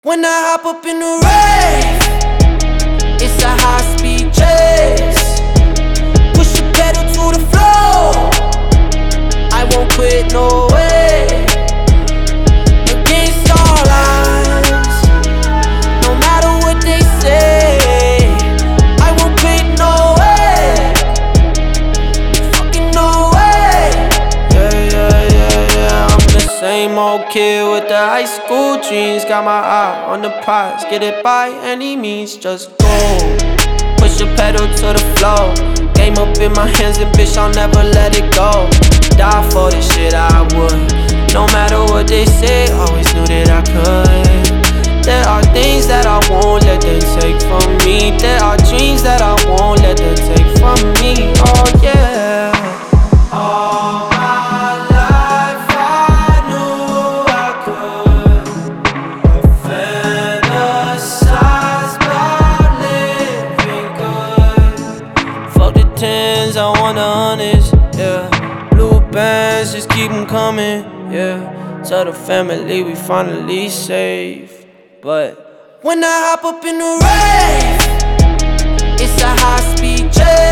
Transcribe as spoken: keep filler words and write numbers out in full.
When I hop up in the rave, it's a high-speed chase. Push the pedal to the floor, I won't quit, no way. Against all odds, no matter what they say, I won't quit, no way. Fucking no way. Yeah, yeah, yeah, yeah. I'm the same old kid with the high school dreams. Got my eye on the prize, get it by any means, just go. Push the pedal to the floor, game up in my hands and bitch, I'll never let it go. Die for this shit, I would. No matter what they say, always knew that I could. There are things that I won't let them take from me. There are dreams that I won't let them take from me. Oh yeah. All my life I knew I could. I fantasized about living good. Fuck the tens, I want the hundreds, yeah. Blue bands, just keep them coming, yeah. Tell the family we finally safe. But when I hop up in the rave, it's a high-speed chase.